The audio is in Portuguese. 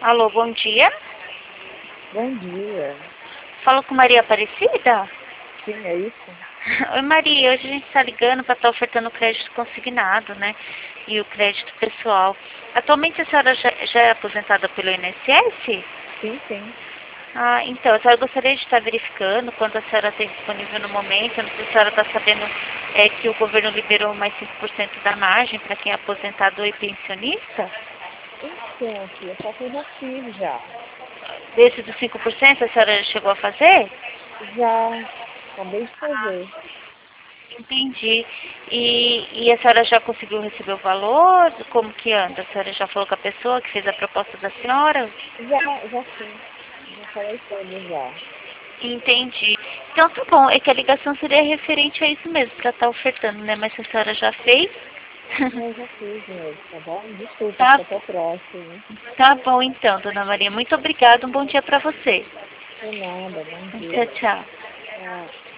Alô, bom dia. Bom dia. Falo com Maria Aparecida? Sim, é isso? Oi, Maria. Hoje a gente está ligando para estar ofertando crédito consignado, né? E o crédito pessoal. Atualmente a senhora já é aposentada pelo INSS? Sim, sim. Ah, então, a senhora gostaria de estar verificando quanto a senhora tem disponível no momento. Eu não sei se a senhora está sabendo que o governo liberou mais 5% da margem para quem é aposentado e pensionista. Então, filha, só que eu já fiz já. Desse dos 5% a senhora já chegou a fazer? Já. Acabei de fazer. Entendi. E a senhora já conseguiu receber o valor? Como que anda? A senhora já falou com a pessoa que fez a proposta da senhora? Já sim. Já falei tudo já. Entendi. Então tá bom, é que a ligação seria referente a isso mesmo, para estar ofertando, né? Mas se a senhora já fez, Eu já fiz mesmo, tá bom? Desculpa, tá, fica até próximo. tá bom então, dona Maria. Muito obrigada, um bom dia para você. Por nada, bom Tchau, dia. tchau. Tchau.